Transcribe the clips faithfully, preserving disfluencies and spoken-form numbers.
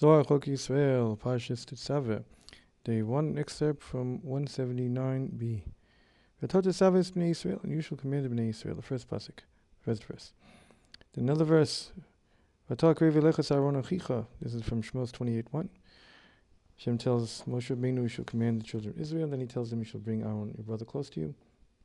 Zohar Chok Yisrael, Parshas Tetzaveh, Day one, excerpt from one seventy-nine b. V'tot Tetzaveh B'nei Yisrael, and you shall command B'nei Yisrael, the first pasuk, first verse. Then another verse, V'tot Krei V'lechas Aaron Achicha, this is from Shmos twenty-eight one. Hashem tells Moshe Rabbeinu, you shall command the children of Israel, and then he tells them, you shall bring Aaron, your brother, close to you.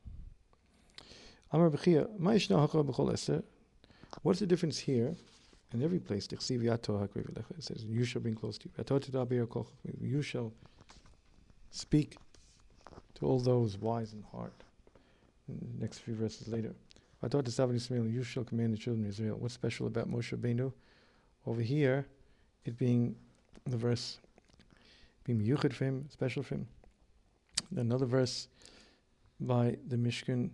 Amar B'chia, Ma yishna hachar b'chol eser? What's the difference here? In every place, it says, you shall bring close to you. You shall speak to all those wise in heart. Next few verses later. You shall command the children of Israel. What's special about Moshe Rabbeinu? Over here, it being the verse, being miyuchad for him, special for him. Another verse by the Mishkan,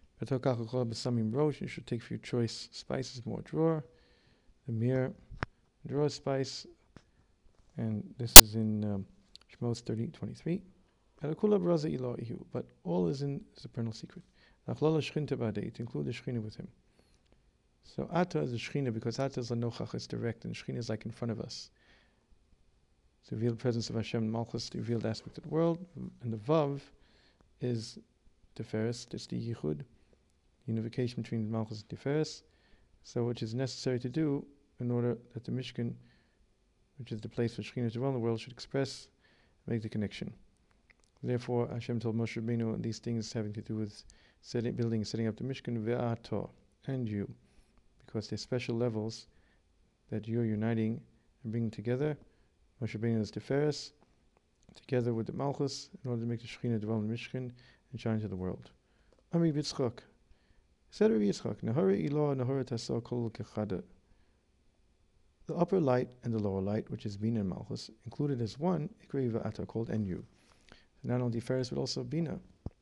you should take for your choice spices, more drawer. The mere draw spice, and this is in um, Shmos thirty twenty-three. But all is in supernal secret. To include the Shechina with him. So Ata is the Shechina because Ata is a nochach, it's direct, and Shechina is like in front of us. It's the revealed presence of Hashem, Malchus, the revealed aspect of the world, and the Vav is Tiferes, it's the Yichud, unification between Malchus and Tiferes. So which is necessary to do in order that the Mishkan, which is the place for Shekhinah to dwell in the world, should express, make the connection. Therefore, Hashem told Moshe Rabbeinu these things having to do with setting, building and setting up the Mishkan, ve'ato, and you, because there's special levels that you're uniting and bringing together. Moshe Rabbeinu is Tiferes, together with the Malchus, in order to make the Shekhinah dwell in the Mishkan and shine to the world. Ami B'tzchok. Said Rabbi Yitzchak, Nahara Ilah Nahara Tasa Kol Kechada. The upper light and the lower light, which is Bina and Malchus, included as one, Ikrei V'ata, called Enyu. So not only Tiferes, but also Bina,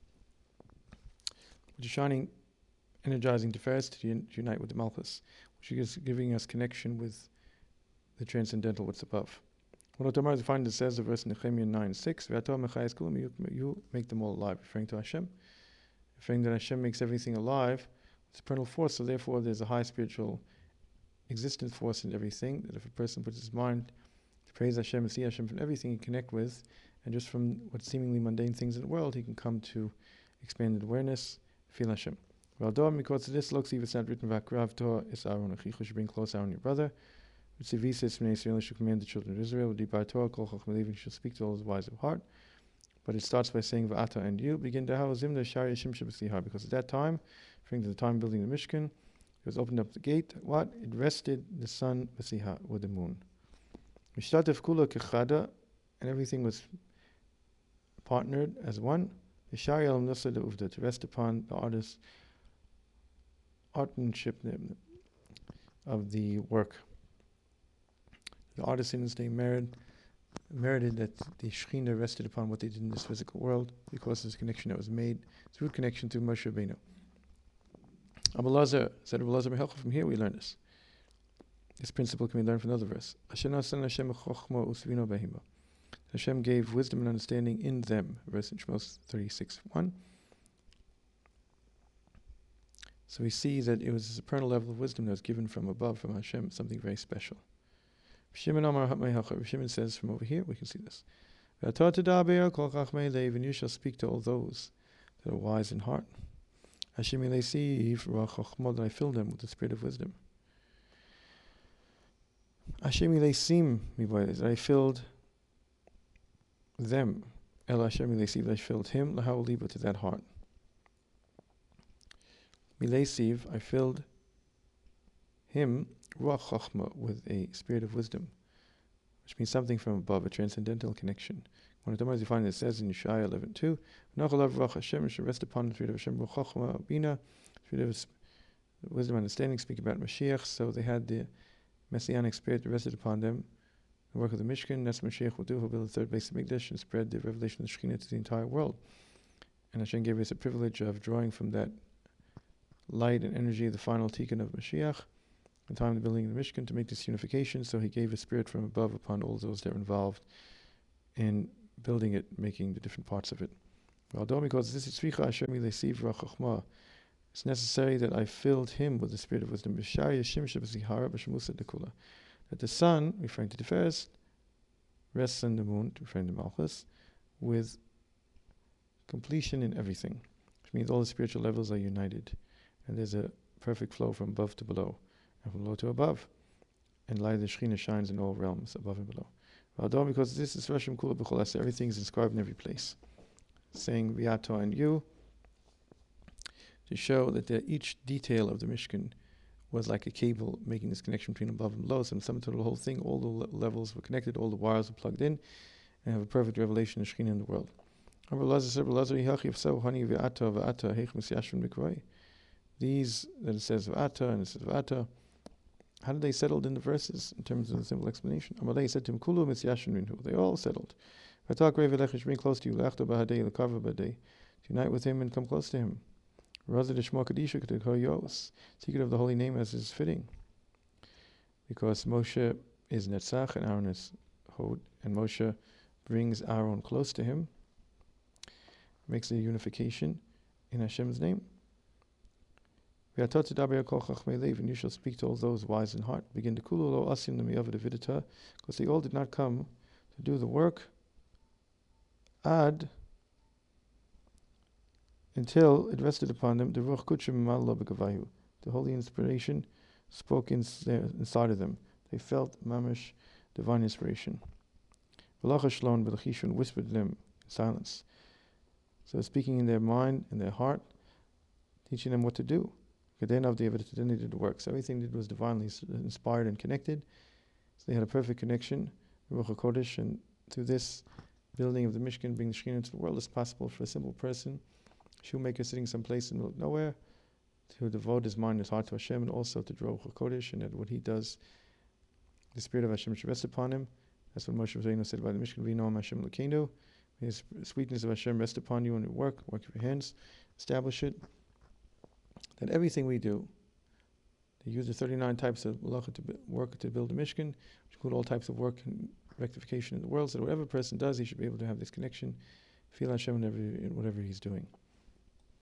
which is shining, energizing Tiferes to un- unite with the Malchus, which is giving us connection with the transcendental, what's above. What Otomar is find it says, the verse in Nehemiah nine six, you make them all alive, referring to Hashem, referring that Hashem makes everything alive. Supernal force, so therefore there's a high spiritual existent force in everything, that if a person puts his mind to praise Hashem and see Hashem from everything he connect with, and just from what seemingly mundane things in the world, he can come to expanded awareness, feel Hashem. Well, because of this, looks even it's not written Vakrav Torah is Aaron Achichu, should bring close Aaron your brother. Which Tzivi says from Israel should command the children of Israel, Dibar Torah, Kol Chacham should speak to all those wise of heart. But it starts by saying Va'ata and you begin to have Zimna Shari Yashim Shabbat because at that time, referring to the time building the Mishkan, it was opened up the gate. What? It rested the sun B'siha with the moon. Mishtatev Kula Kechada, and everything was partnered as one. The Shari Al Nusa de Uvda, to rest upon the artist artmanship of the work. The artisans they merit merited that the Shekhinah rested upon what they did in this physical world because of this connection that was made through connection to Moshe Rabbeinu. Abba Lazar said, Abba Lazar, from here we learn this. This principle can be learned from another verse. Hashem gave wisdom and understanding in them, verse in Shmos thirty-six one. So we see that it was a supernal level of wisdom that was given from above, from Hashem, something very special. Shimon says from over here, we can see this. And you shall speak to all those that are wise in heart. I filled them with the spirit of wisdom. I filled them. I filled him to that heart. I filled him Ruach Chachma with a spirit of wisdom, which means something from above, a transcendental connection. One of the times you find it says in Yeshaya eleven two, Nachalav Ruach Hashem should rest upon the spirit of Hashem, Ruach Chachma Bina, spirit of wisdom and understanding, speak about Mashiach. So they had the messianic spirit that rested upon them. The work of the Mishkan, that's what Mashiach will do. He'll build the third base of Mikdash and spread the revelation of the Shekhinah to the entire world. And Hashem gave us a privilege of drawing from that light and energy of the final tikkun of Mashiach, the time of the building of the Mishkan, to make this unification. So he gave a spirit from above upon all those that are involved in building it, making the different parts of it. Because this is it's necessary that I filled him with the spirit of wisdom. That the sun, referring to Tiferes, rests on the moon, to frame the Malchus, with completion in everything, which means all the spiritual levels are united, and there's a perfect flow from above to below, and from below to above, and light of the Shekhinah shines in all realms, above and below. V'adom, because this is Rashim Kula B'chol Aseh, everything is inscribed in every place, saying V'yato and you, to show that the, each detail of the Mishkan was like a cable making this connection between above and below. So in some total whole thing, all the le- levels were connected, all the wires were plugged in, and have a perfect revelation of Shekhinah in the world. These, that it says V'ata and it says V'ata, how did they settled in the verses in terms of the simple explanation? Amalei said to him, Kulu mitziyashvin minhu. They all settled. Bring close to you, unite with him and come close to him. Secret of the holy name as is fitting. Because Moshe is Netzach and Aaron is Hod, and Moshe brings Aaron close to him, makes a unification in Hashem's name. And you shall speak to all those wise in heart. Begin to kulu lo asim vidita, because they all did not come to do the work ad until it rested upon them. The Ruach Kutshim Ma'alo B'Gavayu, the holy inspiration spoke in, inside of them. They felt mamish divine inspiration. V'lacha shlon b'lachishun, whispered to them in silence. So speaking in their mind, in their heart, teaching them what to do. Then they did the work. So everything they did was divinely inspired and connected. So they had a perfect connection, Ruach HaKodesh, and through this building of the Mishkan, bring the Shekhinah into the world, it's possible for a simple person, shoemaker sitting someplace in the middle of nowhere, to devote his mind and his heart to Hashem, and also to draw Ruach HaKodesh, and that what he does, the Spirit of Hashem should rest upon him. That's what Moshe Rabbeinu said about the Mishkan, V'noam Hashem L'keinu, his sweetness of Hashem rest upon you in your work, work of your hands, establish it. That everything we do, they use the thirty-nine types of malacha to work to build a Mishkan, which include all types of work and rectification in the world, so that whatever a person does, he should be able to have this connection, feel Hashem in, every, in whatever he's doing.